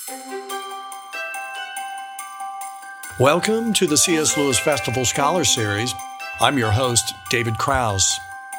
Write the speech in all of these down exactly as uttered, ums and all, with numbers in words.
Welcome to the C S. Lewis Festival Scholar Series. I'm your host, David Krause.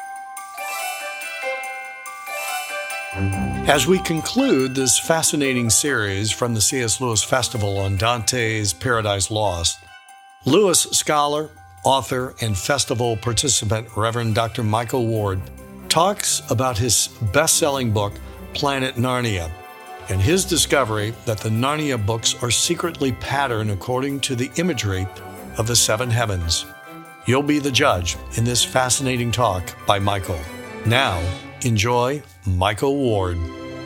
As we conclude this fascinating series from the C S. Lewis Festival on Dante's Paradise Lost, Lewis scholar, author, and festival participant Reverend Doctor Michael Ward talks about his best-selling book, Planet Narnia, and his discovery that the Narnia books are secretly patterned according to the imagery of the seven heavens. You'll be the judge in this fascinating talk by Michael. Now, enjoy Michael Ward.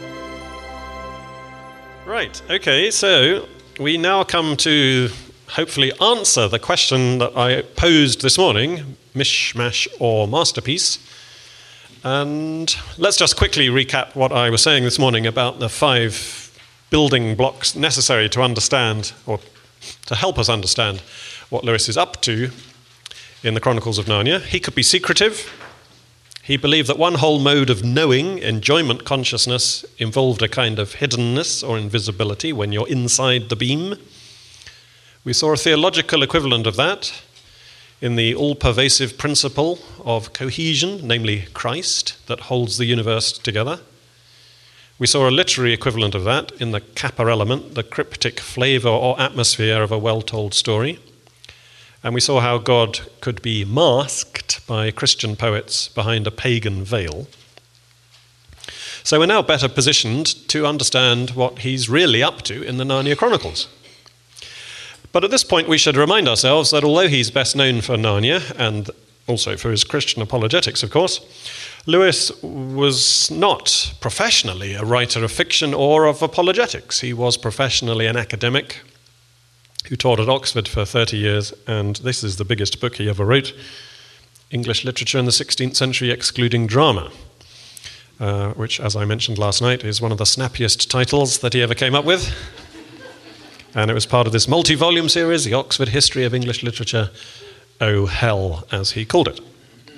Right, okay, so we now come to hopefully answer the question that I posed this morning, mishmash or masterpiece. And let's just quickly recap what I was saying this morning about the five building blocks necessary to understand, or to help us understand, what Lewis is up to in the Chronicles of Narnia. He could be secretive. He believed that one whole mode of knowing, enjoyment consciousness, involved a kind of hiddenness or invisibility when you're inside the beam. We saw a theological equivalent of that in the all-pervasive principle of cohesion, namely Christ, that holds the universe together. We saw a literary equivalent of that in the kappa element, the cryptic flavor or atmosphere of a well-told story. And we saw how God could be masked by Christian poets behind a pagan veil. So we're now better positioned to understand what he's really up to in the Narnia Chronicles. But at this point, we should remind ourselves that although he's best known for Narnia, and also for his Christian apologetics, of course, Lewis was not professionally a writer of fiction or of apologetics. He was professionally an academic who taught at Oxford for thirty years, and this is the biggest book he ever wrote, English Literature in the sixteenth Century, Excluding Drama, uh, which, as I mentioned last night, is one of the snappiest titles that he ever came up with. And it was part of this multi-volume series, the Oxford History of English Literature, Oh Hell, as he called it.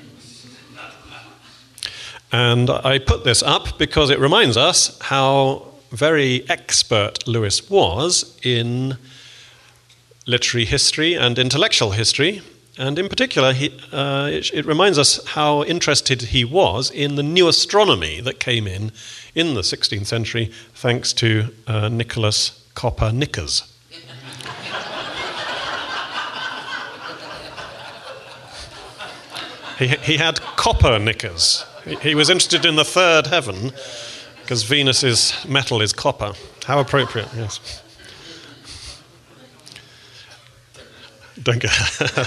And I put this up because it reminds us how very expert Lewis was in literary history and intellectual history. And in particular, he, uh, it, it reminds us how interested he was in the new astronomy that came in in the sixteenth century, thanks to uh, Nicholas Copernicus. he, he had copper knickers. He, he was interested in the third heaven because Venus's metal is copper. How appropriate, yes. Don't go.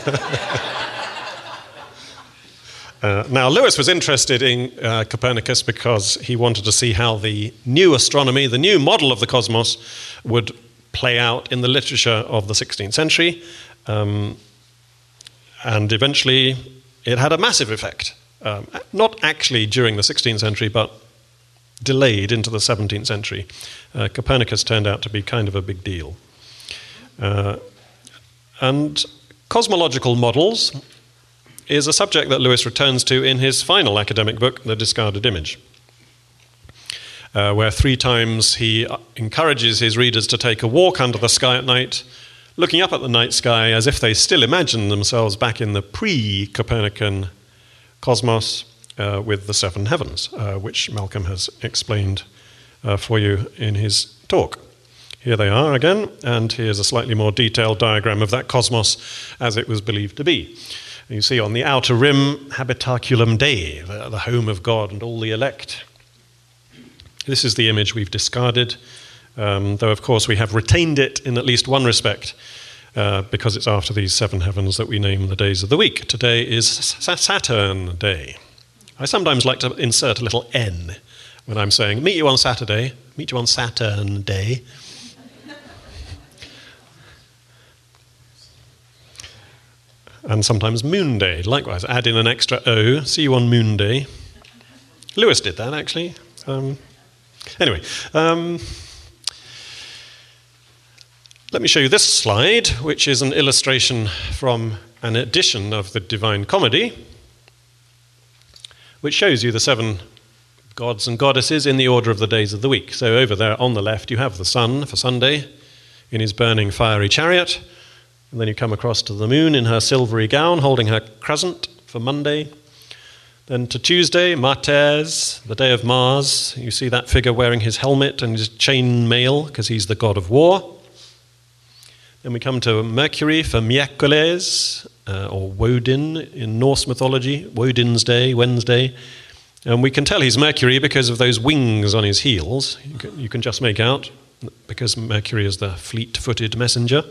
Uh, now, Lewis was interested in uh, Copernicus because he wanted to see how the new astronomy, the new model of the cosmos, would play out in the literature of the sixteenth century. Um, and eventually, it had a massive effect. Um, not actually during the sixteenth century, but delayed into the seventeenth century. Uh, Copernicus turned out to be kind of a big deal. Uh, and cosmological models is a subject that Lewis returns to in his final academic book, The Discarded Image, uh, where three times he encourages his readers to take a walk under the sky at night, looking up at the night sky as if they still imagine themselves back in the pre-Copernican cosmos uh, with the seven heavens, uh, which Malcolm has explained uh, for you in his talk. Here they are again, and here's a slightly more detailed diagram of that cosmos as it was believed to be. You see on the outer rim, Habitaculum Dei, the, the home of God and all the elect. This is the image we've discarded, um, though of course we have retained it in at least one respect, uh, because it's after these seven heavens that we name the days of the week. Today is Saturn Day. I sometimes like to insert a little N when I'm saying, meet you on Saturday, meet you on Saturn Day. And sometimes Moon Day, likewise. Add in an extra O. See you on Moon Day. Lewis did that, actually. Um, anyway, um, let me show you this slide, which is an illustration from an edition of the Divine Comedy, which shows you the seven gods and goddesses in the order of the days of the week. So over there on the left you have the sun for Sunday in his burning fiery chariot, and then you come across to the moon in her silvery gown holding her crescent for Monday. Then to Tuesday, Martes, the day of Mars. You see that figure wearing his helmet and his chain mail because he's the god of war. Then we come to Mercury for Miércoles, uh, or Woden in Norse mythology, Woden's day, Wednesday. And we can tell he's Mercury because of those wings on his heels. You can, you can just make out, because Mercury is the fleet-footed messenger.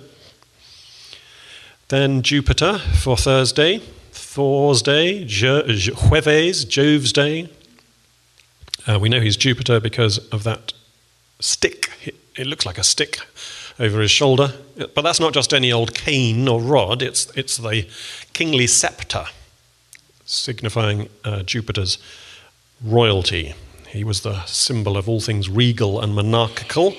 Then Jupiter for Thursday, Thor's day, Je- Je- Jueves, Jove's day. Uh, we know he's Jupiter because of that stick. It, it looks like a stick over his shoulder. But that's not just any old cane or rod, it's, it's the kingly scepter, signifying uh, Jupiter's royalty. He was the symbol of all things regal and monarchical.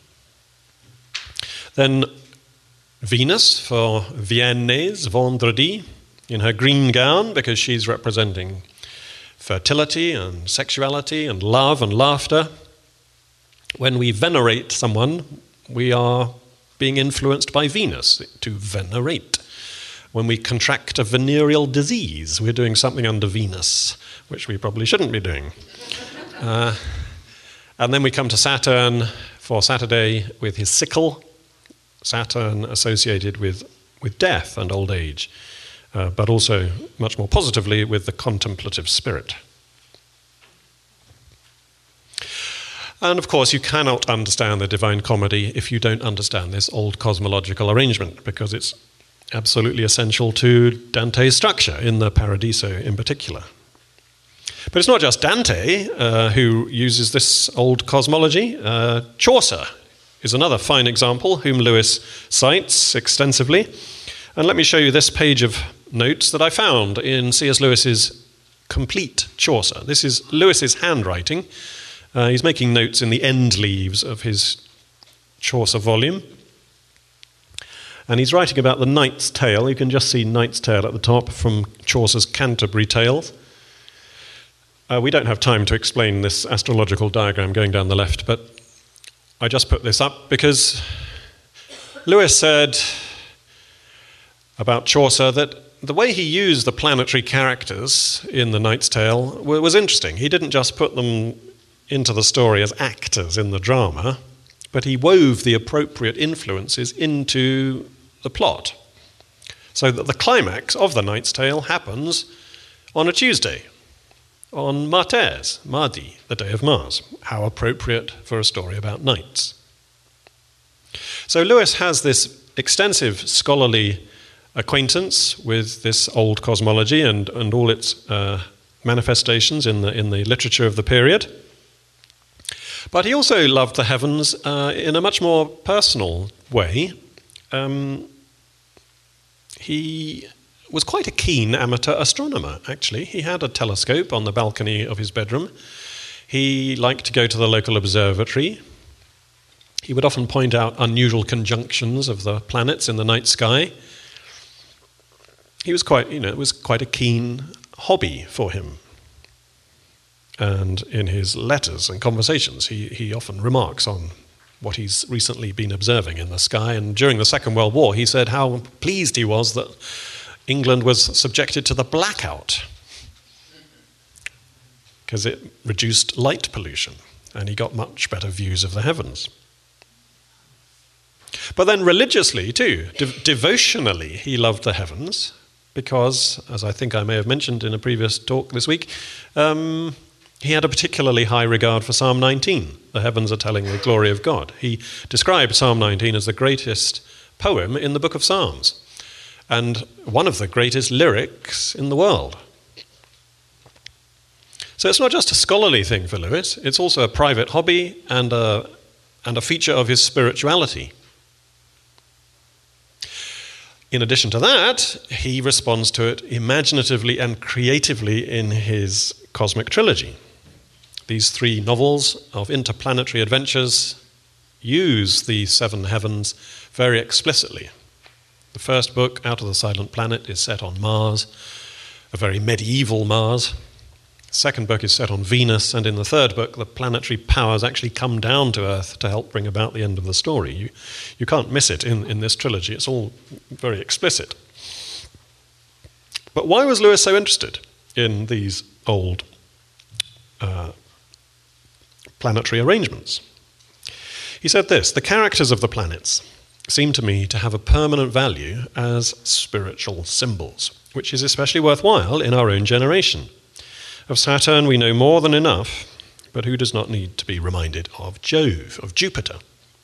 Then Venus for Viennes, Vendredi, in her green gown, because she's representing fertility and sexuality and love and laughter. When we venerate someone, we are being influenced by Venus, to venerate. When we contract a venereal disease, we're doing something under Venus, which we probably shouldn't be doing. Uh, and then we come to Saturn for Saturday with his sickle, Saturn associated with, with death and old age, uh, but also much more positively with the contemplative spirit. And of course, you cannot understand the Divine Comedy if you don't understand this old cosmological arrangement, because it's absolutely essential to Dante's structure, in the Paradiso in particular. But it's not just Dante uh, who uses this old cosmology. Uh, Chaucer is another fine example, whom Lewis cites extensively. And let me show you this page of notes that I found in C S Lewis's complete Chaucer. This is Lewis's handwriting. Uh, he's making notes in the end leaves of his Chaucer volume. And he's writing about the Knight's Tale. You can just see Knight's Tale at the top from Chaucer's Canterbury Tales. Uh, we don't have time to explain this astrological diagram going down the left, but I just put this up because Lewis said about Chaucer that the way he used the planetary characters in the Knight's Tale was interesting. He didn't just put them into the story as actors in the drama, but he wove the appropriate influences into the plot, so that the climax of the Knight's Tale happens on a Tuesday, on Martes, Mardi, the day of Mars. How appropriate for a story about knights. So Lewis has this extensive scholarly acquaintance with this old cosmology and, and all its uh, manifestations in the, in the literature of the period. But he also loved the heavens uh, in a much more personal way. Um, he was quite a keen amateur astronomer, actually. He had a telescope on the balcony of his bedroom. He liked to go to the local observatory. He would often point out unusual conjunctions of the planets in the night sky. He was quite, you know, it was quite a keen hobby for him. And in his letters and conversations, he, he often remarks on what he's recently been observing in the sky. And during the Second World War, he said how pleased he was that England was subjected to the blackout because it reduced light pollution, and he got much better views of the heavens. But then religiously too, de- devotionally, he loved the heavens because, as I think I may have mentioned in a previous talk this week, um, he had a particularly high regard for Psalm nineteen. The heavens are telling the glory of God. He described Psalm nineteen as the greatest poem in the book of Psalms and one of the greatest lyrics in the world. So it's not just a scholarly thing for Lewis, it's also a private hobby and a, and a feature of his spirituality. In addition to that, he responds to it imaginatively and creatively in his Cosmic Trilogy. These three novels of interplanetary adventures use the seven heavens very explicitly. The first book, Out of the Silent Planet, is set on Mars, a very medieval Mars. The second book is set on Venus, and in the third book, the planetary powers actually come down to Earth to help bring about the end of the story. You, you can't miss it in, in this trilogy. It's all very explicit. But why was Lewis so interested in these old uh, planetary arrangements? He said this: the characters of the planets seem to me to have a permanent value as spiritual symbols, which is especially worthwhile in our own generation. Of Saturn we know more than enough, but who does not need to be reminded of Jove, of Jupiter?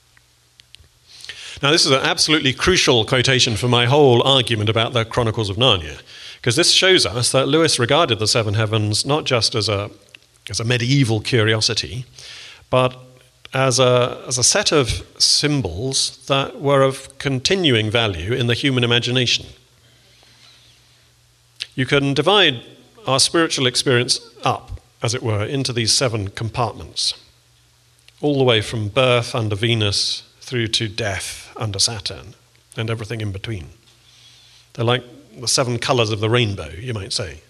Now, this is an absolutely crucial quotation for my whole argument about the Chronicles of Narnia, because this shows us that Lewis regarded the seven heavens not just as a, as a medieval curiosity, but as a, as a set of symbols that were of continuing value in the human imagination. You can divide our spiritual experience up, as it were, into these seven compartments, all the way from birth under Venus through to death under Saturn, and everything in between. They're like the seven colours of the rainbow, you might say.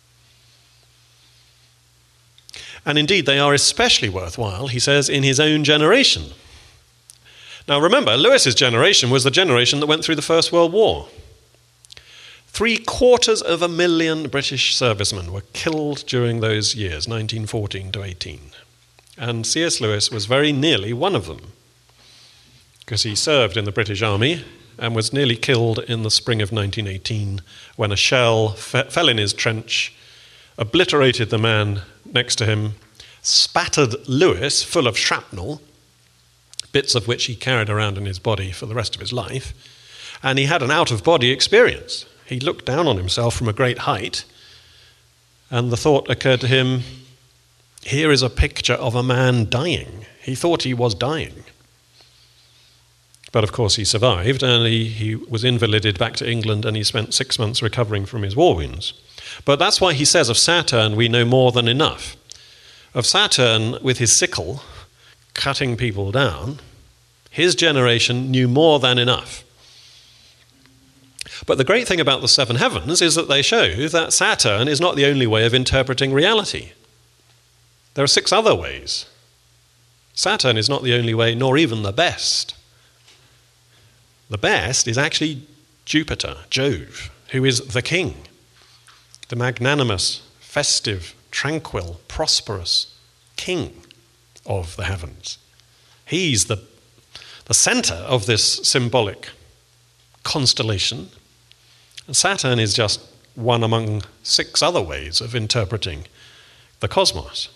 And indeed, they are especially worthwhile, he says, in his own generation. Now remember, Lewis's generation was the generation that went through the First World War. Three quarters of a million British servicemen were killed during those years, nineteen fourteen to eighteen. And C S Lewis was very nearly one of them, because he served in the British Army and was nearly killed in the spring of nineteen eighteen when a shell fe- fell in his trench, obliterated the man next to him, spattered Lewis full of shrapnel, bits of which he carried around in his body for the rest of his life, and he had an out-of-body experience. He looked down on himself from a great height, and the thought occurred to him, here is a picture of a man dying. He thought he was dying. But of course he survived, and he, he was invalided back to England, and he spent six months recovering from his war wounds. But that's why he says of Saturn we know more than enough. Of Saturn, with his sickle, cutting people down, his generation knew more than enough. But the great thing about the seven heavens is that they show that Saturn is not the only way of interpreting reality. There are six other ways. Saturn is not the only way, nor even the best. The best is actually Jupiter, Jove, who is the king, the magnanimous, festive, tranquil, prosperous king of the heavens. He's the, the center of this symbolic constellation. And Saturn is just one among six other ways of interpreting the cosmos.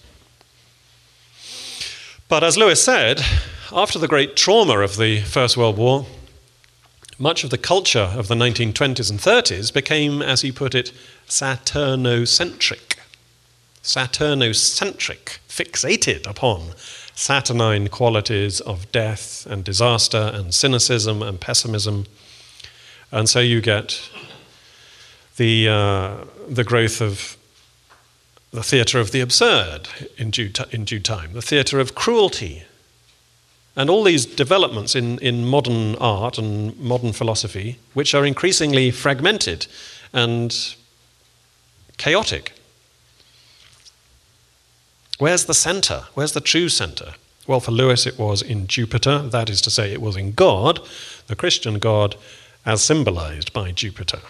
But as Lewis said, after the great trauma of the First World War, much of the culture of the nineteen twenties and thirties became, as he put it, Saturnocentric. Saturnocentric, fixated upon Saturnine qualities of death and disaster and cynicism and pessimism. And so you get the uh, the growth of the theatre of the absurd in due, t- in due time, the theatre of cruelty, and all these developments in, in modern art and modern philosophy, which are increasingly fragmented and chaotic. Where's the centre? Where's the true centre? Well, for Lewis it was in Jupiter, that is to say it was in God, the Christian God, as symbolized by Jupiter.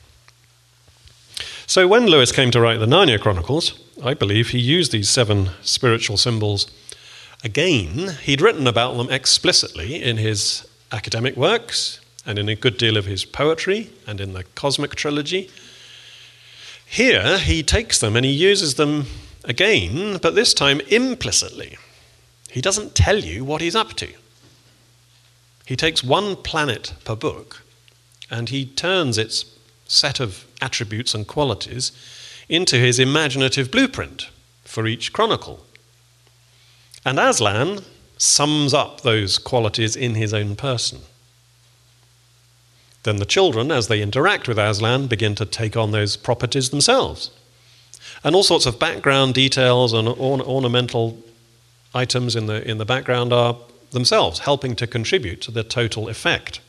So when Lewis came to write the Narnia Chronicles, I believe he used these seven spiritual symbols again. He'd written about them explicitly in his academic works and in a good deal of his poetry and in the Cosmic Trilogy. Here he takes them and he uses them again, but this time implicitly. He doesn't tell you what he's up to. He takes one planet per book and he turns its set of attributes and qualities into his imaginative blueprint for each chronicle. And Aslan sums up those qualities in his own person. Then the children, as they interact with Aslan, begin to take on those properties themselves. And all sorts of background details and orn- ornamental items in the, in the background are themselves helping to contribute to the total effect.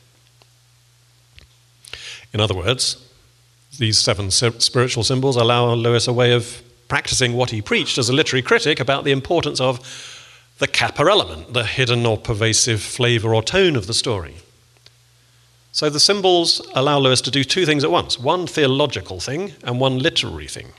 In other words, these seven spiritual symbols allow Lewis a way of practicing what he preached as a literary critic about the importance of the kappa element, the hidden or pervasive flavour or tone of the story. So the symbols allow Lewis to do two things at once, one theological thing and one literary thing.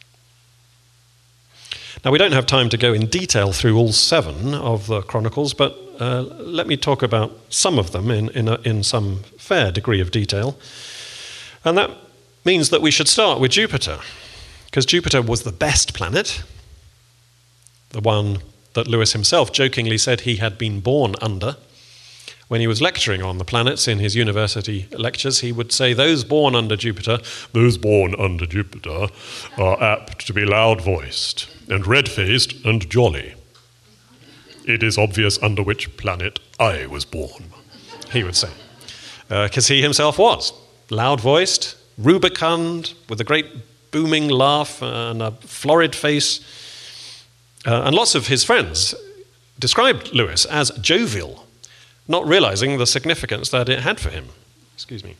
Now, we don't have time to go in detail through all seven of the Chronicles, but uh, let me talk about some of them in, in, a, in some fair degree of detail. And that means that we should start with Jupiter, because Jupiter was the best planet, the one that Lewis himself jokingly said he had been born under. When he was lecturing on the planets in his university lectures, he would say, those born under Jupiter, those born under Jupiter are apt to be loud-voiced and red-faced and jolly. It is obvious under which planet I was born, he would say. Because uh, he himself was loud-voiced, rubicund, with a great booming laugh and a florid face. Uh, and lots of his friends described Lewis as jovial, not realizing the significance that it had for him. Excuse me.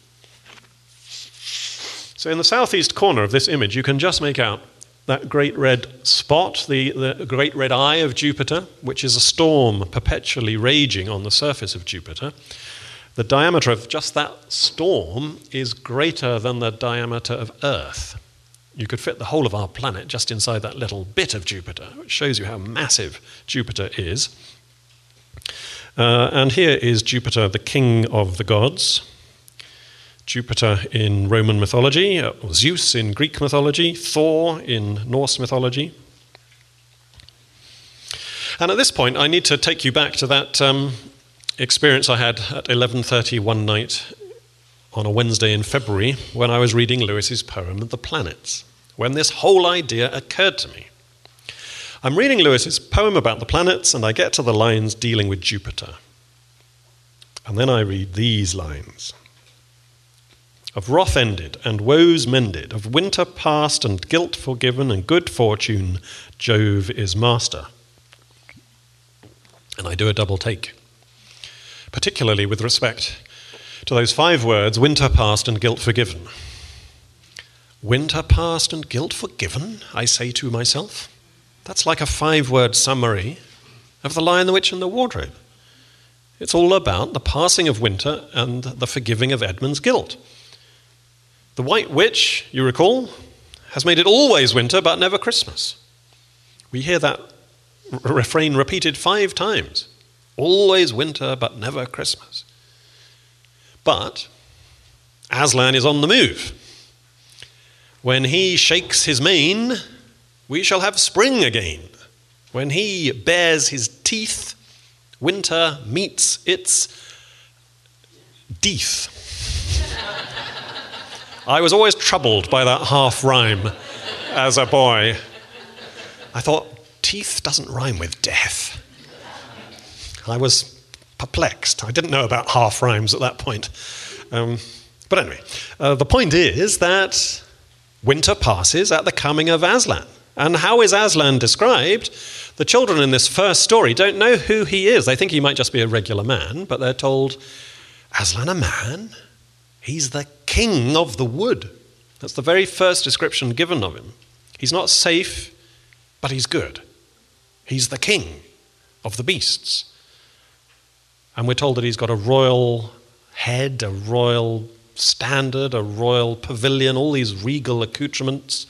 So in the southeast corner of this image, you can just make out that great red spot, the, the great red eye of Jupiter, which is a storm perpetually raging on the surface of Jupiter. The diameter of just that storm is greater than the diameter of Earth. You could fit the whole of our planet just inside that little bit of Jupiter, which shows you how massive Jupiter is. Uh, and here is Jupiter, the king of the gods. Jupiter in Roman mythology, uh, Zeus in Greek mythology, Thor in Norse mythology. And at this point, I need to take you back to that um, experience I had at eleven thirty one night on a Wednesday in February when I was reading Lewis's poem, The Planets, when this whole idea occurred to me. I'm reading Lewis's poem about the planets, and I get to the lines dealing with Jupiter. And then I read these lines. Of wrath ended and woes mended, of winter past and guilt forgiven and good fortune, Jove is master. And I do a double take, particularly with respect to those five words, winter past and guilt forgiven. Winter past and guilt forgiven, I say to myself. That's like a five-word summary of The Lion, the Witch, and the Wardrobe. It's all about the passing of winter and the forgiving of Edmund's guilt. The White Witch, you recall, has made it always winter but never Christmas. We hear that r- refrain repeated five times. Always winter but never Christmas. But Aslan is on the move. When he shakes his mane, we shall have spring again. When he bares his teeth, winter meets its death. I was always troubled by that half rhyme as a boy. I thought, teeth doesn't rhyme with death. I was perplexed. I didn't know about half rhymes at that point. Um, but anyway, uh, the point is that winter passes at the coming of Aslan. And how is Aslan described? The children in this first story don't know who he is. They think he might just be a regular man, but they're told, Aslan a man? He's the king of the wood. That's the very first description given of him. He's not safe, but he's good. He's the king of the beasts. And we're told that he's got a royal head, a royal standard, a royal pavilion, all these regal accoutrements.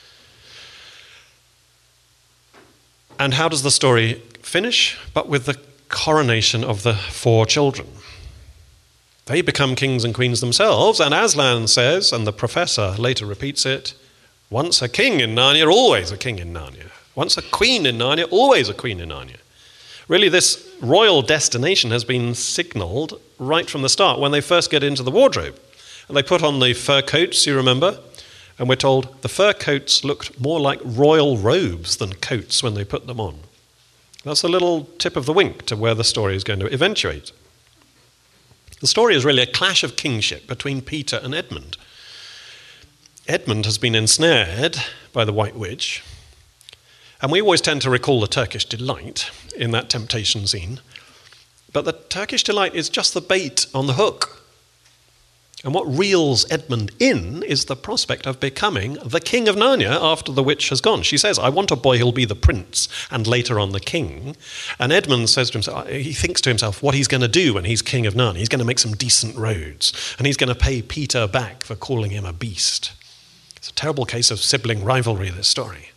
And how does the story finish? But with the coronation of the four children. They become kings and queens themselves, and Aslan says, and the professor later repeats it, once a king in Narnia, always a king in Narnia. Once a queen in Narnia, always a queen in Narnia. Really, this royal destination has been signalled right from the start when they first get into the wardrobe. And they put on the fur coats, you remember? And we're told the fur coats looked more like royal robes than coats when they put them on. That's a little tip of the wink to where the story is going to eventuate. The story is really a clash of kingship between Peter and Edmund. Edmund has been ensnared by the White Witch, and we always tend to recall the Turkish delight in that temptation scene, but the Turkish delight is just the bait on the hook. And what reels Edmund in is the prospect of becoming the king of Narnia after the witch has gone. She says, I want a boy who'll be the prince and later on the king. And Edmund says to himself, he thinks to himself what he's going to do when he's king of Narnia. He's going to make some decent roads, and he's going to pay Peter back for calling him a beast. It's a terrible case of sibling rivalry, this story.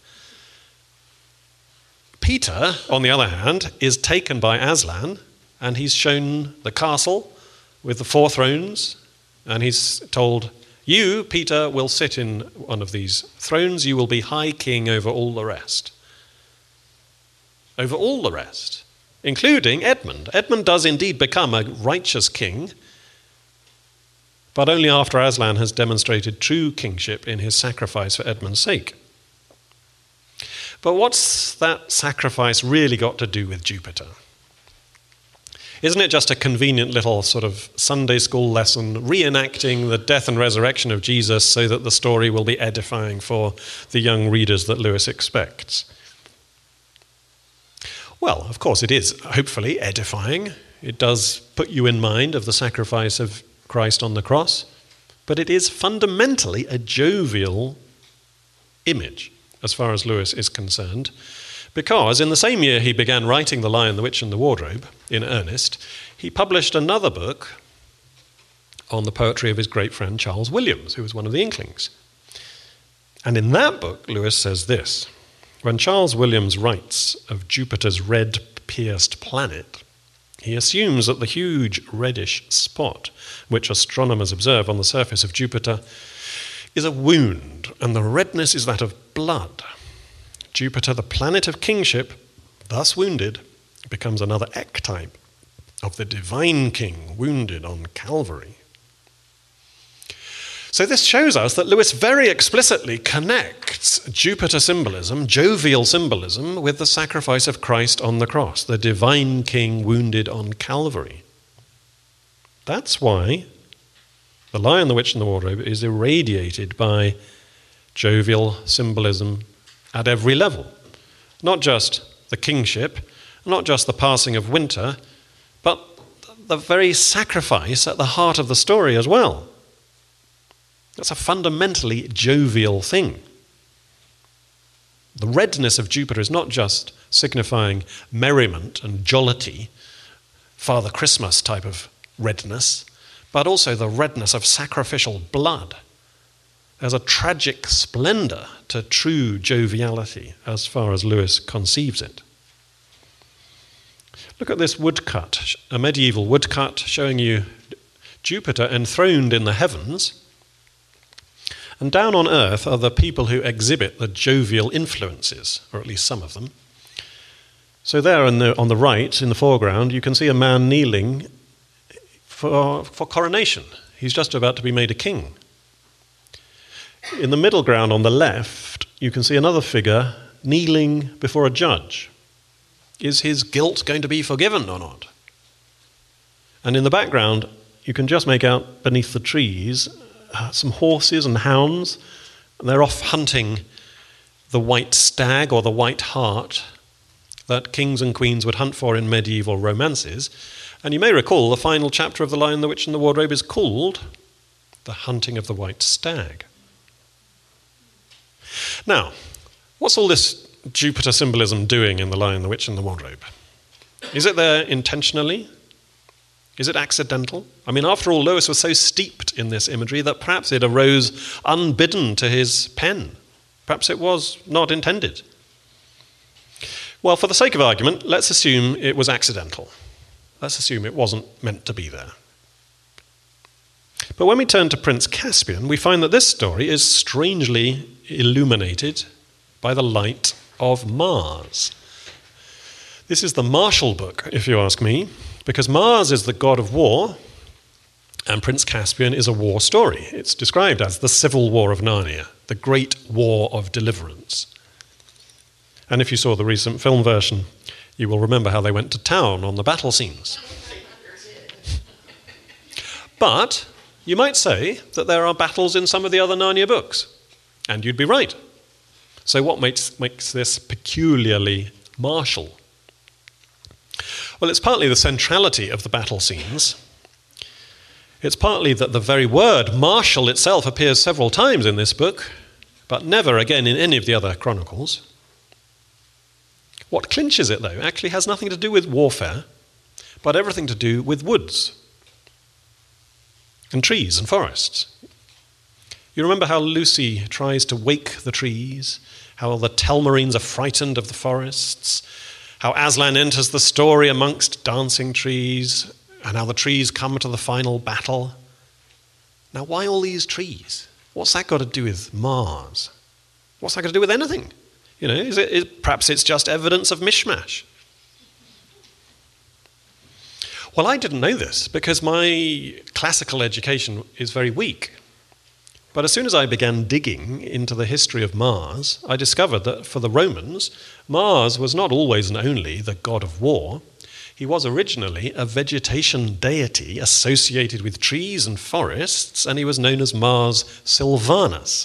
Peter, on the other hand, is taken by Aslan, and he's shown the castle with the four thrones. And he's told, you, Peter, will sit in one of these thrones. You will be high king over all the rest. Over all the rest, including Edmund. Edmund does indeed become a righteous king, but only after Aslan has demonstrated true kingship in his sacrifice for Edmund's sake. But what's that sacrifice really got to do with Jupiter? Isn't it just a convenient little sort of Sunday school lesson reenacting the death and resurrection of Jesus so that the story will be edifying for the young readers that Lewis expects? Well, of course it is, hopefully, edifying. It does put you in mind of the sacrifice of Christ on the cross, but it is fundamentally a jovial image as far as Lewis is concerned. Because in the same year he began writing The Lion, the Witch and the Wardrobe in earnest, he published another book on the poetry of his great friend Charles Williams, who was one of the Inklings. And in that book, Lewis says this: when Charles Williams writes of Jupiter's red-pierced planet, he assumes that the huge reddish spot which astronomers observe on the surface of Jupiter is a wound, and the redness is that of blood. Jupiter, the planet of kingship, thus wounded, becomes another archetype of the divine king wounded on Calvary. So this shows us that Lewis very explicitly connects Jupiter symbolism, jovial symbolism, with the sacrifice of Christ on the cross, the divine king wounded on Calvary. That's why The Lion, the Witch and the Wardrobe is irradiated by jovial symbolism at every level. Not just the kingship, not just the passing of winter, but the very sacrifice at the heart of the story as well. That's a fundamentally jovial thing. The redness of Jupiter is not just signifying merriment and jollity, Father Christmas type of redness, but also the redness of sacrificial blood. There's a tragic splendor to true joviality as far as Lewis conceives it. Look at this woodcut, a medieval woodcut showing you Jupiter enthroned in the heavens, and down on earth are the people who exhibit the jovial influences, or at least some of them. So there on the, on the right, in the foreground, you can see a man kneeling for, for coronation. He's just about to be made a king. In the middle ground on the left, you can see another figure kneeling before a judge. Is his guilt going to be forgiven or not? And in the background, you can just make out beneath the trees uh, some horses and hounds. And they're off hunting the white stag or the white hart that kings and queens would hunt for in medieval romances. And you may recall the final chapter of The Lion, the Witch and the Wardrobe is called The Hunting of the White Stag. Now, what's all this Jupiter symbolism doing in The Lion, the Witch and the Wardrobe? Is it there intentionally? Is it accidental? I mean, after all, Lewis was so steeped in this imagery that perhaps it arose unbidden to his pen. Perhaps it was not intended. Well, for the sake of argument, let's assume it was accidental. Let's assume it wasn't meant to be there. But when we turn to Prince Caspian, we find that this story is strangely illuminated by the light of Mars. This is the Martial book, if you ask me, because Mars is the god of war, and Prince Caspian is a war story. It's described as the civil war of Narnia, the great war of deliverance. And if you saw the recent film version, you will remember how they went to town on the battle scenes. But you might say that there are battles in some of the other Narnia books, and you'd be right. So what makes, makes this peculiarly martial? Well, it's partly the centrality of the battle scenes. It's partly that the very word marshal itself appears several times in this book, but never again in any of the other chronicles. What clinches it, though, actually has nothing to do with warfare, but everything to do with woods and trees and forests. You remember how Lucy tries to wake the trees, how the Telmarines are frightened of the forests, how Aslan enters the story amongst dancing trees, and how the trees come to the final battle. Now, why all these trees? What's that got to do with Mars? What's that got to do with anything? You know, is it, is, perhaps it's just evidence of mishmash. Well, I didn't know this because my classical education is very weak. But as soon as I began digging into the history of Mars, I discovered that for the Romans, Mars was not always and only the god of war. He was originally a vegetation deity associated with trees and forests, and he was known as Mars Silvanus.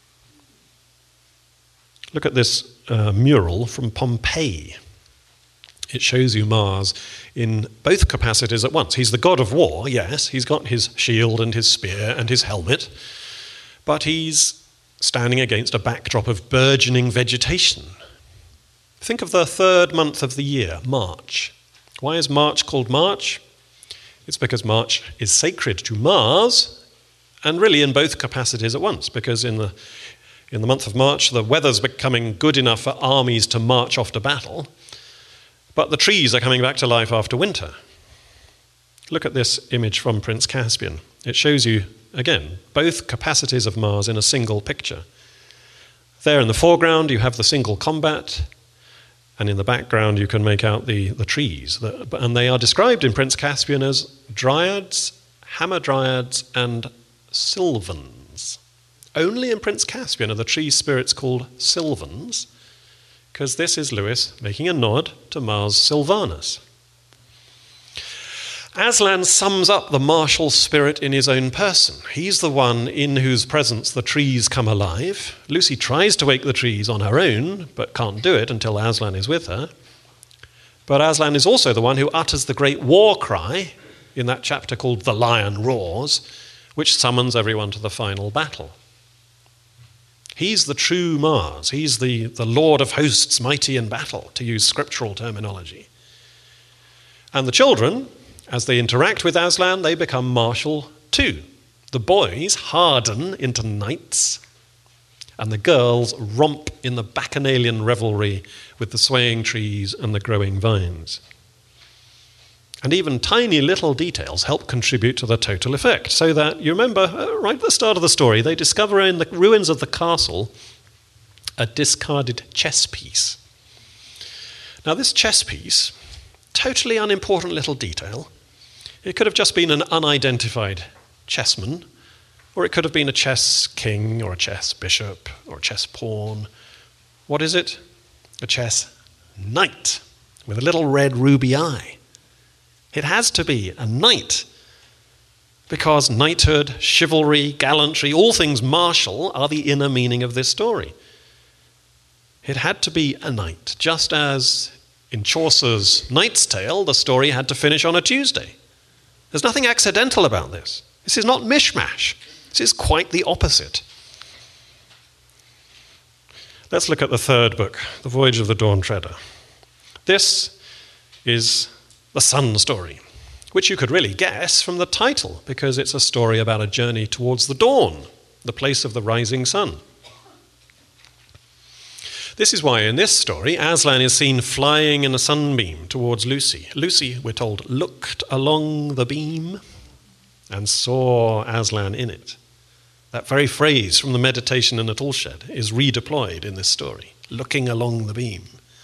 Look at this uh, mural from Pompeii. It shows you Mars in both capacities at once. He's the god of war, yes, he's got his shield and his spear and his helmet, but he's standing against a backdrop of burgeoning vegetation. Think of the third month of the year, March. Why is March called March? It's because March is sacred to Mars, and really in both capacities at once, because in the in the month of March, the weather's becoming good enough for armies to march off to battle, but the trees are coming back to life after winter. Look at this image from Prince Caspian. It shows you, again, both capacities of Mars in a single picture. There in the foreground, you have the single combat, and in the background, you can make out the, the trees. And they are described in Prince Caspian as dryads, hamadryads, and sylvans. Only in Prince Caspian are the tree spirits called sylvans, because this is Lewis making a nod to Mars Silvanus. Aslan sums up the martial spirit in his own person. He's the one in whose presence the trees come alive. Lucy tries to wake the trees on her own, but can't do it until Aslan is with her. But Aslan is also the one who utters the great war cry in that chapter called The Lion Roars, which summons everyone to the final battle. He's the true Mars. He's the, the Lord of hosts, mighty in battle, to use scriptural terminology. And the children, as they interact with Aslan, they become martial too. The boys harden into knights, and the girls romp in the bacchanalian revelry with the swaying trees and the growing vines. And even tiny little details help contribute to the total effect, so that, you remember, uh, right at the start of the story, they discover in the ruins of the castle a discarded chess piece. Now, this chess piece, totally unimportant little detail, it could have just been an unidentified chessman, or it could have been a chess king, or a chess bishop, or a chess pawn. What is it? A chess knight with a little red ruby eye. It has to be a knight, because knighthood, chivalry, gallantry, all things martial are the inner meaning of this story. It had to be a knight, just as in Chaucer's Knight's Tale, the story had to finish on a Tuesday. There's nothing accidental about this. This is not mishmash. This is quite the opposite. Let's look at the third book, The Voyage of the Dawn Treader. This is the sun story, which you could really guess from the title, because it's a story about a journey towards the dawn, the place of the rising sun. This is why in this story, Aslan is seen flying in a sunbeam towards Lucy. Lucy, we're told, looked along the beam and saw Aslan in it. That very phrase from the meditation in Etulshed is redeployed in this story, looking along the beam.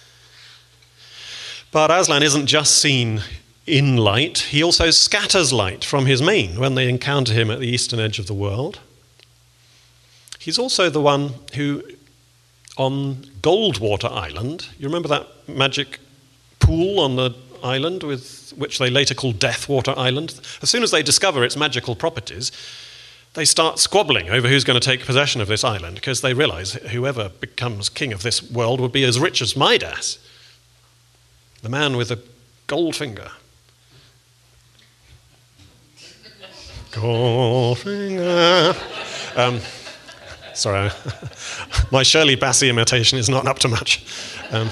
But Aslan isn't just seen in light, he also scatters light from his mane when they encounter him at the eastern edge of the world. He's also the one who, on Goldwater Island, you remember that magic pool on the island with which they later called Deathwater Island? As soon as they discover its magical properties, they start squabbling over who's going to take possession of this island, because they realize whoever becomes king of this world would be as rich as Midas, the man with the gold finger. Goldfinger. Um, sorry, my Shirley Bassey imitation is not up to much. Um,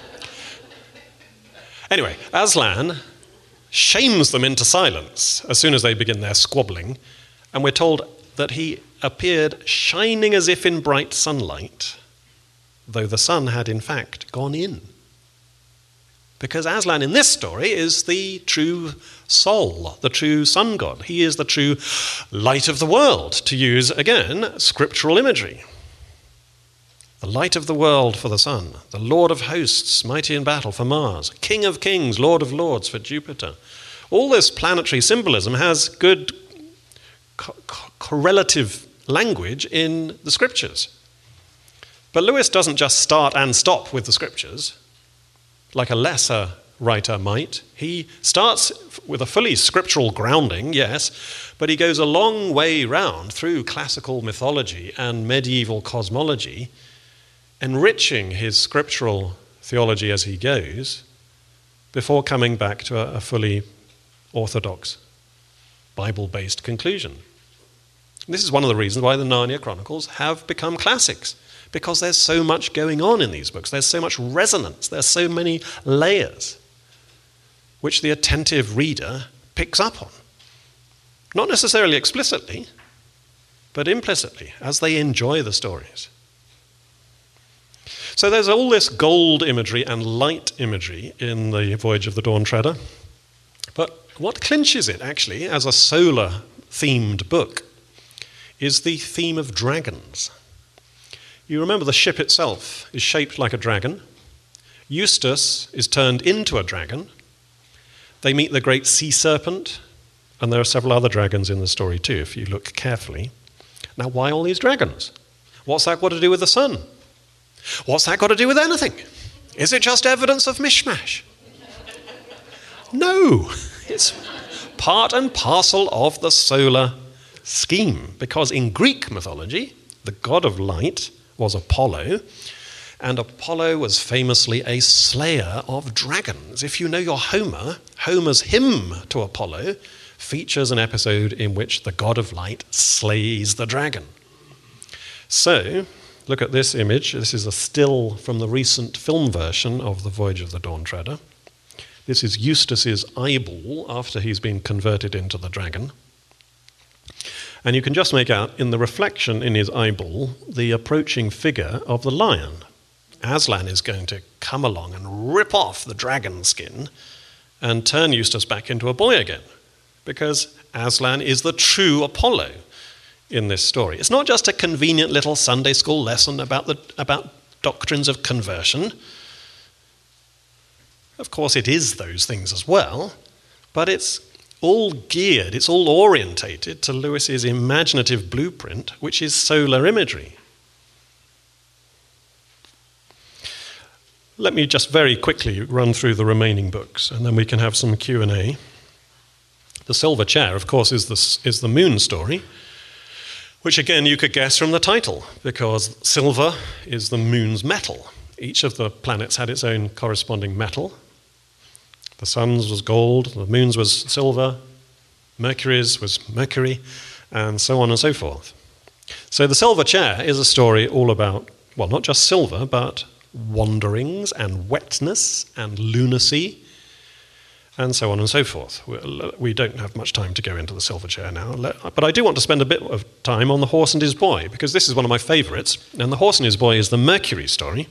anyway, Aslan shames them into silence as soon as they begin their squabbling, and we're told that he appeared shining as if in bright sunlight, though the sun had in fact gone in. Because Aslan in this story is the true Sol, the true sun god. He is the true light of the world, to use, again, scriptural imagery. The light of the world for the sun, the Lord of hosts, mighty in battle for Mars, King of kings, Lord of lords for Jupiter. All this planetary symbolism has good co- co- correlative language in the scriptures. But Lewis doesn't just start and stop with the scriptures, like a lesser writer might. He starts with a fully scriptural grounding, yes, but he goes a long way round through classical mythology and medieval cosmology, enriching his scriptural theology as he goes, before coming back to a, a fully orthodox, Bible-based conclusion. This is one of the reasons why the Narnia Chronicles have become classics, because there's so much going on in these books. There's so much resonance. There's so many layers which the attentive reader picks up on. Not necessarily explicitly, but implicitly, as they enjoy the stories. So there's all this gold imagery and light imagery in the Voyage of the Dawn Treader. But what clinches it, actually, as a solar-themed book, is the theme of dragons. You remember the ship itself is shaped like a dragon. Eustace is turned into a dragon. They meet the great sea serpent, and there are several other dragons in the story too, if you look carefully. Now, why all these dragons? What's that got to do with the sun? What's that got to do with anything? Is it just evidence of mishmash? No, it's part and parcel of the solar scheme, because in Greek mythology, the god of light was Apollo, and Apollo was famously a slayer of dragons. If you know your Homer, Homer's hymn to Apollo features an episode in which the god of light slays the dragon. So, look at this image. This is a still from the recent film version of The Voyage of the Dawn Treader. This is Eustace's eyeball after he's been converted into the dragon. And you can just make out, in the reflection in his eyeball, the approaching figure of the lion. Aslan is going to come along and rip off the dragon skin and turn Eustace back into a boy again, because Aslan is the true Apollo in this story. It's not just a convenient little Sunday school lesson about the about doctrines of conversion. Of course, it is those things as well, but it's all geared, it's all orientated to Lewis's imaginative blueprint, which is solar imagery. Let me just very quickly run through the remaining books, and then we can have some Q and A. The Silver Chair, of course, is the, is the moon story, which again you could guess from the title, because silver is the moon's metal. Each of the planets had its own corresponding metal. The sun's was gold, the moon's was silver, Mercury's was mercury, and so on and so forth. So the Silver Chair is a story all about, well, not just silver, but wanderings and wetness and lunacy, and so on and so forth. We don't have much time to go into the Silver Chair now, but I do want to spend a bit of time on The Horse and His Boy, because this is one of my favourites, and The Horse and His Boy is the Mercury story.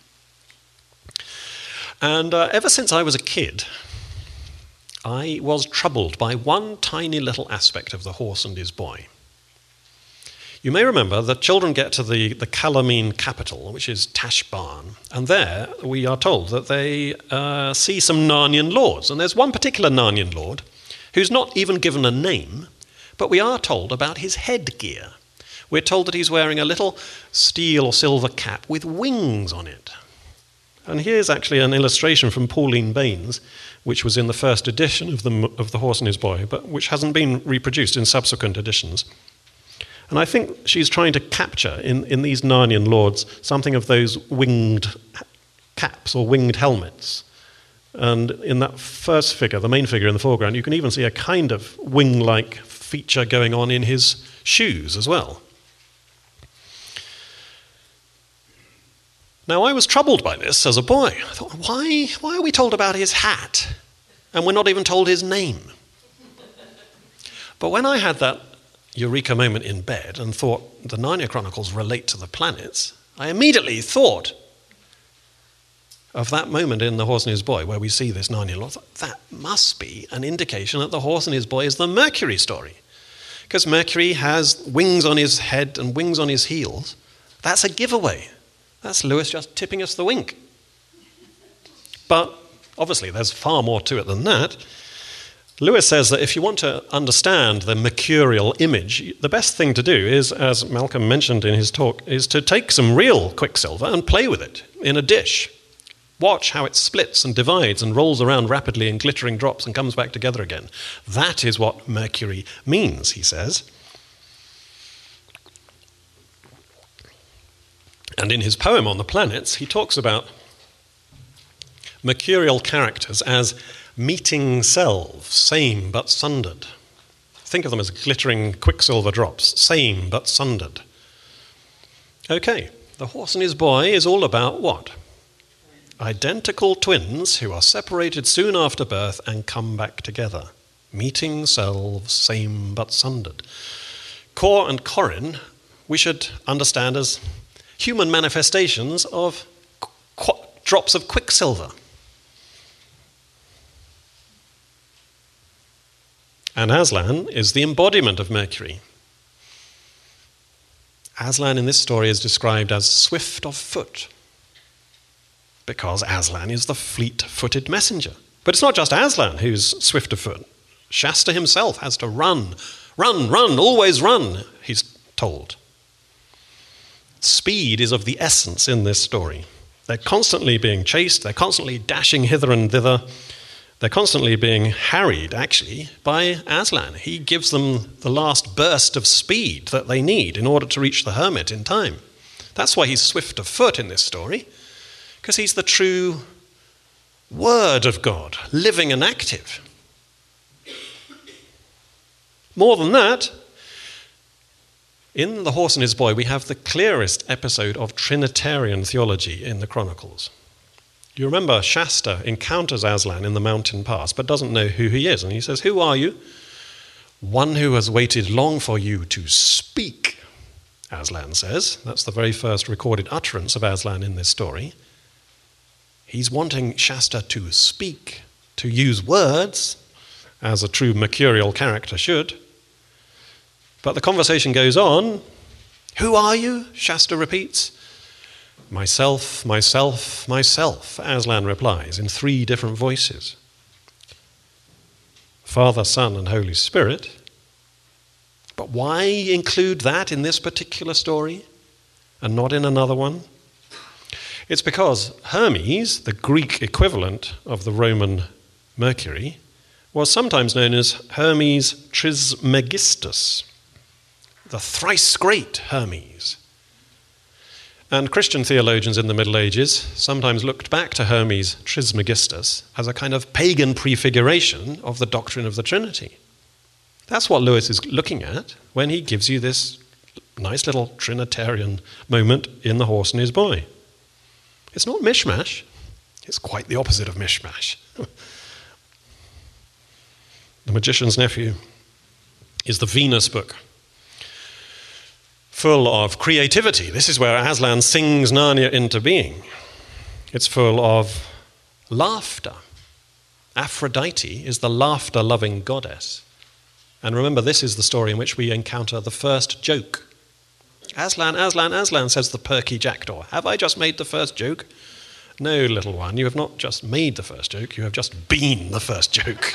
And uh, ever since I was a kid, I was troubled by one tiny little aspect of The Horse and His Boy. You may remember that children get to the, the Calamine capital, which is Tashbaan, and there we are told that they uh, see some Narnian lords. And there's one particular Narnian lord who's not even given a name, but we are told about his headgear. We're told that he's wearing a little steel or silver cap with wings on it. And here's actually an illustration from Pauline Baynes, which was in the first edition of the, of the Horse and His Boy, but which hasn't been reproduced in subsequent editions. And I think she's trying to capture in, in these Narnian lords something of those winged caps or winged helmets. And in that first figure, the main figure in the foreground, you can even see a kind of wing-like feature going on in his shoes as well. Now, I was troubled by this as a boy. I thought, why, why are we told about his hat and we're not even told his name? But when I had that eureka moment in bed and thought the Narnia Chronicles relate to the planets, I immediately thought of that moment in The Horse and His Boy where we see this Narnia law. That must be an indication that The Horse and His Boy is the Mercury story. Because Mercury has wings on his head and wings on his heels. That's a giveaway. That's Lewis just tipping us the wink. But obviously there's far more to it than that. Lewis says that if you want to understand the mercurial image, the best thing to do is, as Malcolm mentioned in his talk, is to take some real quicksilver and play with it in a dish. Watch how it splits and divides and rolls around rapidly in glittering drops and comes back together again. That is what mercury means, he says. And in his poem on the planets, he talks about mercurial characters as meeting selves, same but sundered. Think of them as glittering quicksilver drops, same but sundered. Okay, The Horse and His Boy is all about what? Identical twins who are separated soon after birth and come back together. Meeting selves, same but sundered. Cor and Corin, we should understand as human manifestations of qu- drops of quicksilver. And Aslan is the embodiment of Mercury. Aslan in this story is described as swift of foot, because Aslan is the fleet-footed messenger. But it's not just Aslan who's swift of foot. Shasta himself has to run, run, run, always run, he's told. Speed is of the essence in this story. They're constantly being chased, they're constantly dashing hither and thither. They're constantly being harried, actually, by Aslan. He gives them the last burst of speed that they need in order to reach the hermit in time. That's why he's swift of foot in this story, because he's the true Word of God, living and active. More than that, in The Horse and His Boy, we have the clearest episode of Trinitarian theology in the Chronicles. You remember Shasta encounters Aslan in the mountain pass, but doesn't know who he is. And he says, "Who are you?" "One who has waited long for you to speak," Aslan says. That's the very first recorded utterance of Aslan in this story. He's wanting Shasta to speak, to use words, as a true mercurial character should. But the conversation goes on. "Who are you?" Shasta repeats. "Myself, myself, myself," Aslan replies in three different voices. Father, Son, and Holy Spirit. But why include that in this particular story and not in another one? It's because Hermes, the Greek equivalent of the Roman Mercury, was sometimes known as Hermes Trismegistus, the thrice great Hermes. And Christian theologians in the Middle Ages sometimes looked back to Hermes Trismegistus as a kind of pagan prefiguration of the doctrine of the Trinity. That's what Lewis is looking at when he gives you this nice little Trinitarian moment in The Horse and His Boy. It's not mishmash. It's quite the opposite of mishmash. The Magician's Nephew is the Venus book, full of creativity. This is where Aslan sings Narnia into being. It's full of laughter. Aphrodite is the laughter-loving goddess. And remember, this is the story in which we encounter the first joke. "Aslan, Aslan, Aslan," says the perky jackdaw. "Have I just made the first joke?" "No, little one, you have not just made the first joke, you have just been the first joke."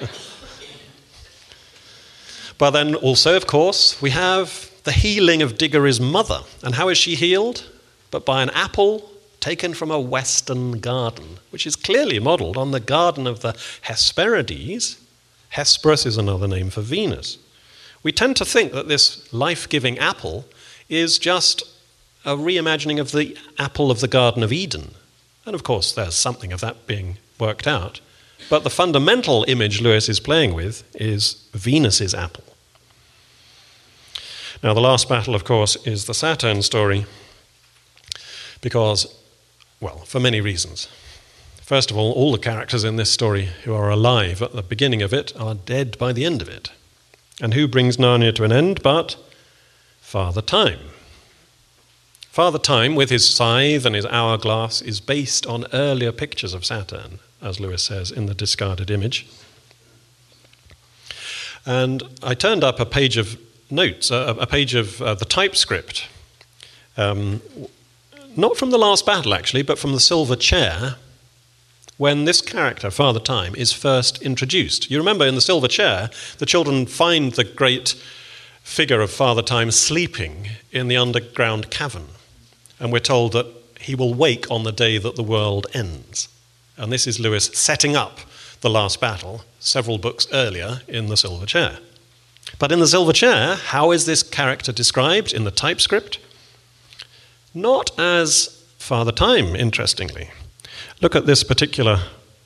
But then also, of course, we have the healing of Diggory's mother. And how is she healed? But by an apple taken from a western garden, which is clearly modelled on the garden of the Hesperides. Hesperus is another name for Venus. We tend to think that this life-giving apple is just a reimagining of the apple of the Garden of Eden. And of course, there's something of that being worked out. But the fundamental image Lewis is playing with is Venus's apple. Now, the last battle, of course, is the Saturn story because, well, for many reasons. First of all, all the characters in this story who are alive at the beginning of it are dead by the end of it. And who brings Narnia to an end but Father Time? Father Time, with his scythe and his hourglass, is based on earlier pictures of Saturn, as Lewis says in The Discarded Image. And I turned up a page of notes, a, a page of uh, the typescript, um, not from the last battle, actually, but from the Silver Chair, when this character, Father Time, is first introduced. You remember in the Silver Chair, the children find the great figure of Father Time sleeping in the underground cavern. And we're told that he will wake on the day that the world ends. And this is Lewis setting up the last battle several books earlier in the Silver Chair. But in the Silver Chair, how is this character described in the typescript? Not as Father Time, interestingly. Look at this particular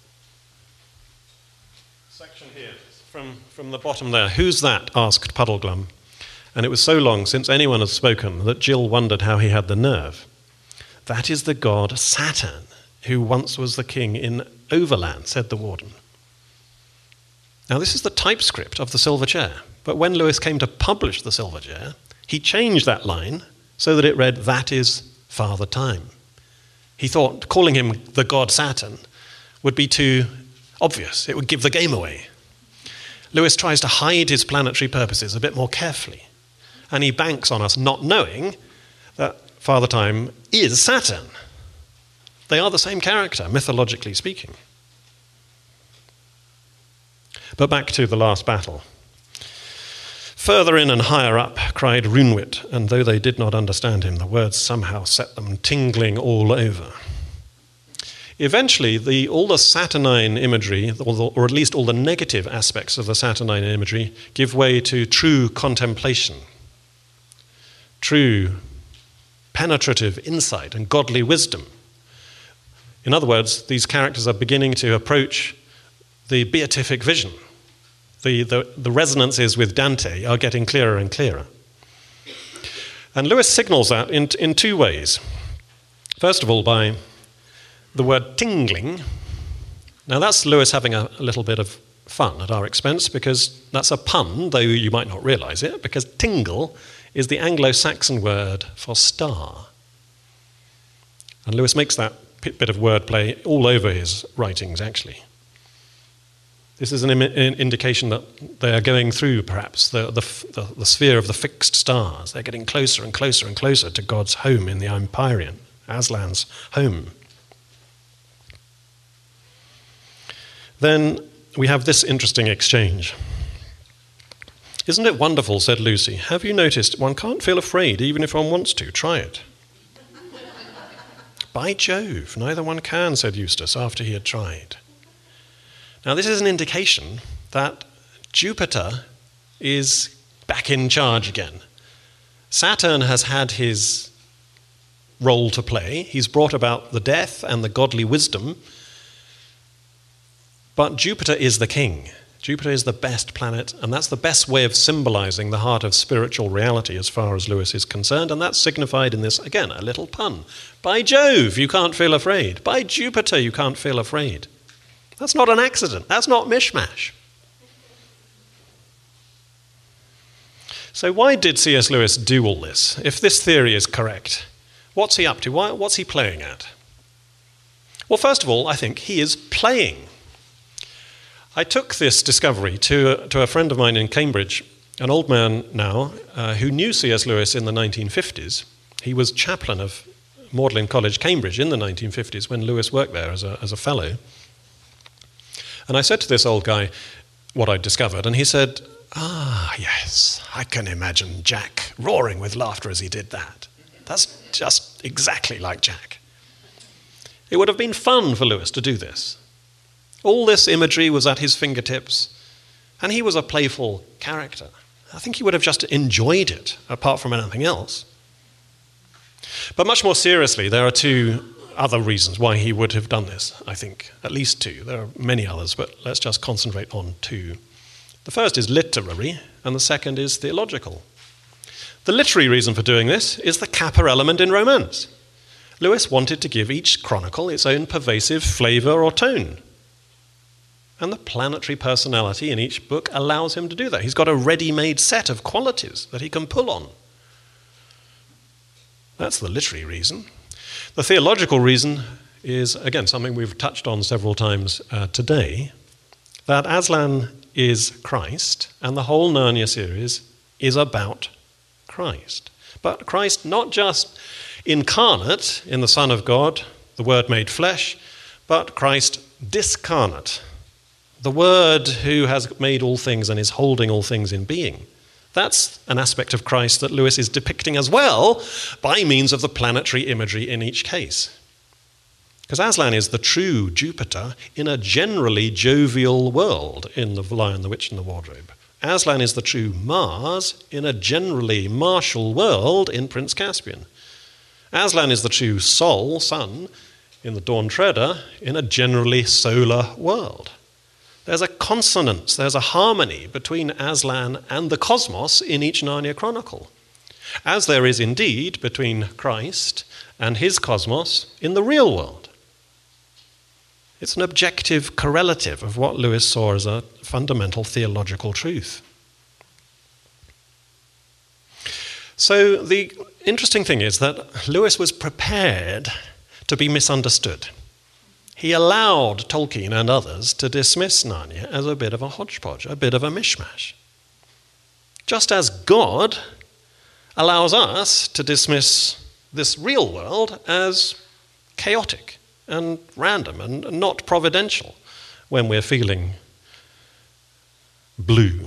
section here, from, from the bottom there. Who's that? Asked Puddleglum. And it was so long since anyone had spoken that Jill wondered how he had the nerve. That is the god Saturn, who once was the king in Overland, said the warden. Now this is the typescript of the Silver Chair, but when Lewis came to publish the Silver Chair, he changed that line so that it read, that is Father Time. He thought calling him the god Saturn would be too obvious. It would give the game away. Lewis tries to hide his planetary purposes a bit more carefully, and he banks on us not knowing that Father Time is Saturn. They are the same character, mythologically speaking. But back to the last battle. Further in and higher up, cried Runewit, and though they did not understand him, the words somehow set them tingling all over. Eventually, the, all the Saturnine imagery, or, the, or at least all the negative aspects of the Saturnine imagery, give way to true contemplation, true penetrative insight and godly wisdom. In other words, these characters are beginning to approach the beatific vision. The, the, the resonances with Dante are getting clearer and clearer. And Lewis signals that in, in two ways. First of all, by the word tingling. Now that's Lewis having a, a little bit of fun at our expense, because that's a pun, though you might not realize it, because tingle is the Anglo-Saxon word for star. And Lewis makes that bit of wordplay all over his writings, actually. This is an Im- indication that they are going through, perhaps, the, the, the, the sphere of the fixed stars. They're getting closer and closer and closer to God's home in the Empyrean, Aslan's home. Then we have this interesting exchange. Isn't it wonderful, said Lucy. Have you noticed one can't feel afraid even if one wants to? Try it. By Jove, neither one can, said Eustace after he had tried. Now, this is an indication that Jupiter is back in charge again. Saturn has had his role to play. He's brought about the death and the godly wisdom. But Jupiter is the king. Jupiter is the best planet, and that's the best way of symbolizing the heart of spiritual reality as far as Lewis is concerned, and that's signified in this, again, a little pun. By Jove, you can't feel afraid. By Jupiter, you can't feel afraid. That's not an accident. That's not mishmash. So why did C S Lewis do all this? If this theory is correct, what's he up to? Why, what's he playing at? Well, first of all, I think he is playing. I took this discovery to, to a friend of mine in Cambridge, an old man now, uh, who knew C S Lewis in the nineteen fifties. He was chaplain of Magdalen College, Cambridge, in the nineteen fifties when Lewis worked there as a, as a fellow. And I said to this old guy what I'd discovered, and he said, ah, yes, I can imagine Jack roaring with laughter as he did that. That's just exactly like Jack. It would have been fun for Lewis to do this. All this imagery was at his fingertips, and he was a playful character. I think he would have just enjoyed it, apart from anything else. But much more seriously, there are two other reasons why he would have done this, I think. At least two. There are many others, but let's just concentrate on two. The first is literary, and the second is theological. The literary reason for doing this is the kappa element in romance. Lewis wanted to give each chronicle its own pervasive flavour or tone. And the planetary personality in each book allows him to do that. He's got a ready-made set of qualities that he can pull on. That's the literary reason. The theological reason is, again, something we've touched on several times uh, today, that Aslan is Christ, and the whole Narnia series is about Christ. But Christ not just incarnate in the Son of God, the Word made flesh, but Christ discarnate, the Word who has made all things and is holding all things in being. That's an aspect of Christ that Lewis is depicting as well by means of the planetary imagery in each case. Because Aslan is the true Jupiter in a generally jovial world in The Lion, the Witch and the Wardrobe. Aslan is the true Mars in a generally martial world in Prince Caspian. Aslan is the true Sol, Sun, in The Dawn Treader in a generally solar world. There's a consonance, there's a harmony between Aslan and the cosmos in each Narnia chronicle, as there is indeed between Christ and his cosmos in the real world. It's an objective correlative of what Lewis saw as a fundamental theological truth. So the interesting thing is that Lewis was prepared to be misunderstood. He allowed Tolkien and others to dismiss Narnia as a bit of a hodgepodge, a bit of a mishmash. Just as God allows us to dismiss this real world as chaotic and random and not providential when we're feeling blue.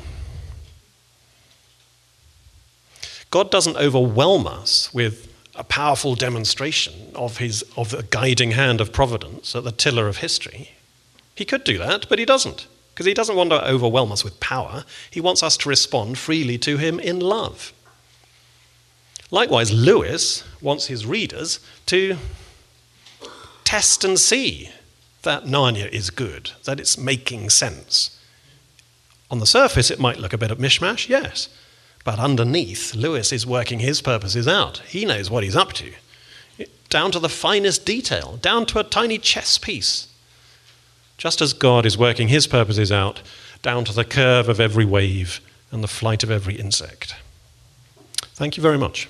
God doesn't overwhelm us with a powerful demonstration of his of the guiding hand of providence at the tiller of history. He could do that, but he doesn't, because he doesn't want to overwhelm us with power. He wants us to respond freely to him in love. Likewise, Lewis wants his readers to test and see that Narnia is good, that it's making sense. On the surface, it might look a bit of mishmash, yes. But underneath, Lewis is working his purposes out. He knows what he's up to, down to the finest detail, down to a tiny chess piece. Just as God is working his purposes out, down to the curve of every wave and the flight of every insect. Thank you very much.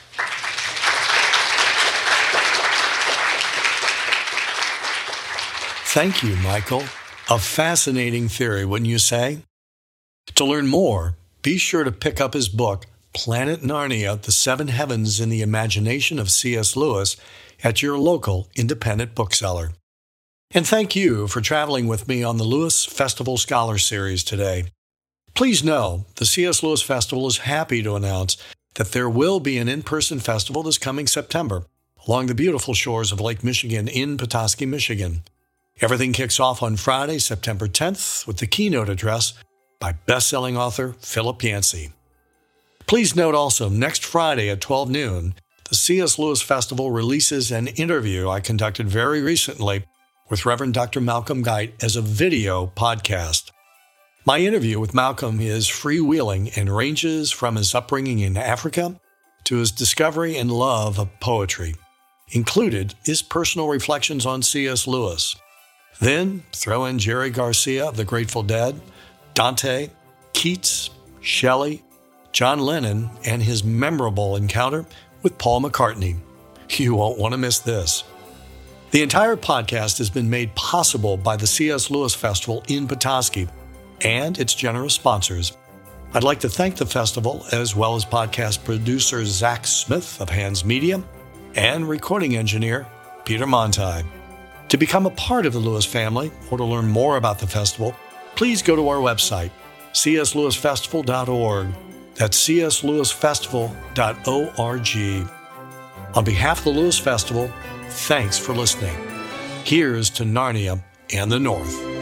Thank you, Michael. A fascinating theory, wouldn't you say? To learn more, be sure to pick up his book, Planet Narnia, The Seven Heavens in the Imagination of C S Lewis, at your local independent bookseller. And thank you for traveling with me on the Lewis Festival Scholar Series today. Please know the C S Lewis Festival is happy to announce that there will be an in-person festival this coming September along the beautiful shores of Lake Michigan in Petoskey, Michigan. Everything kicks off on Friday, September tenth, with the keynote address by best-selling author Philip Yancey. Please note also, next Friday at twelve noon, the C S Lewis Festival releases an interview I conducted very recently with Reverend Doctor Malcolm Guite as a video podcast. My interview with Malcolm is freewheeling and ranges from his upbringing in Africa to his discovery and love of poetry. Included is personal reflections on C S Lewis. Then throw in Jerry Garcia of the Grateful Dead, Dante, Keats, Shelley, John Lennon, and his memorable encounter with Paul McCartney. You won't want to miss this. The entire podcast has been made possible by the C S Lewis Festival in Petoskey and its generous sponsors. I'd like to thank the festival, as well as podcast producer Zach Smith of Hands Media and recording engineer Peter Monti. To become a part of the Lewis family or to learn more about the festival, please go to our website, c s lewis festival dot org. That's c s lewis festival dot org. On behalf of the Lewis Festival, thanks for listening. Here's to Narnia and the North.